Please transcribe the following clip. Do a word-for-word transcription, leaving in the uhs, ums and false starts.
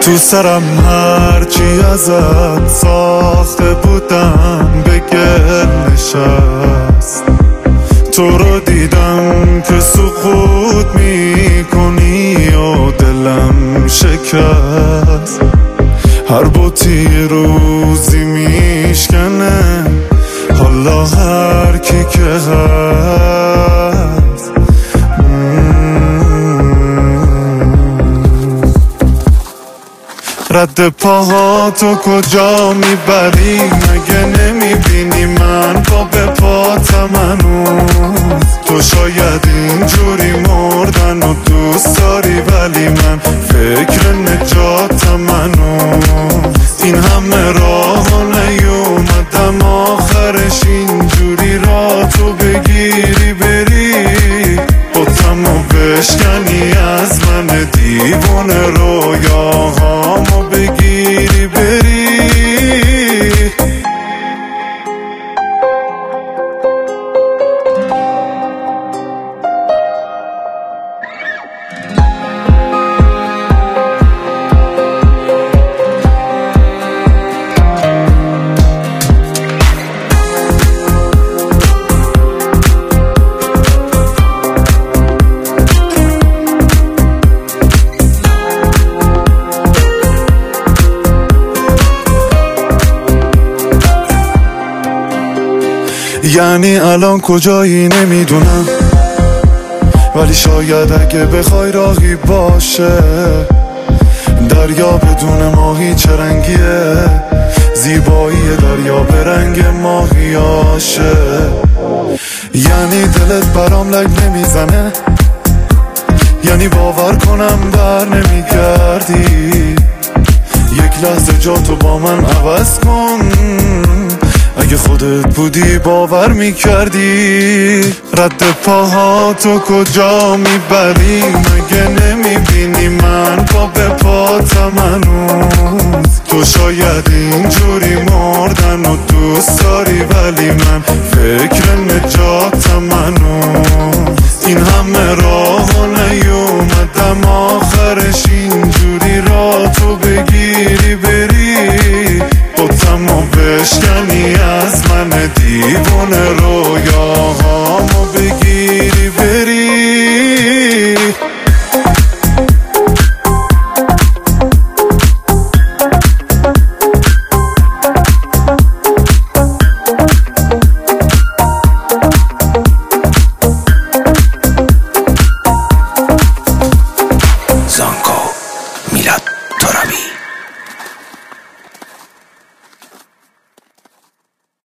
تو سرم هرچی ازت ساخته بودم به گل نشست. تو رو دیدم که سقوط میکنی و دلم شکست. هر بوتی روزی میشکنه حالا هر کی که هست. رد پاهاتو کجا میبری؟ مگه نمیبینی من پا به پاتم هنوز؟ تو شاید اینجوری مردن و دوست داری ولی من فکر نجاتم هنوز. این همه راه نیومدم آخرش اینجوری را تو بگیری بری بطمو بشکنی از من دیوونه رویاهامو بگیری بری. یعنی الان کجایی نمیدونم، ولی شاید اگه بخوای راهی باشه. دریا بدون ماهی چه رنگیه؟ زیبایی دریا به رنگ ماهیاشه. یعنی دلت برام لگ نمیزنه، یعنی باور کنم بر نمیگردی. یک لحظه جاتو با من عوض کن، اگه خودت بودی باور میکردی. رد پاهاتو کجا میبری؟ مگه نمیبینی من پا به پاتم هنوز؟ تو شاید اینجوری مردن و دوست داری ولی من فکر نجاتم هنوز.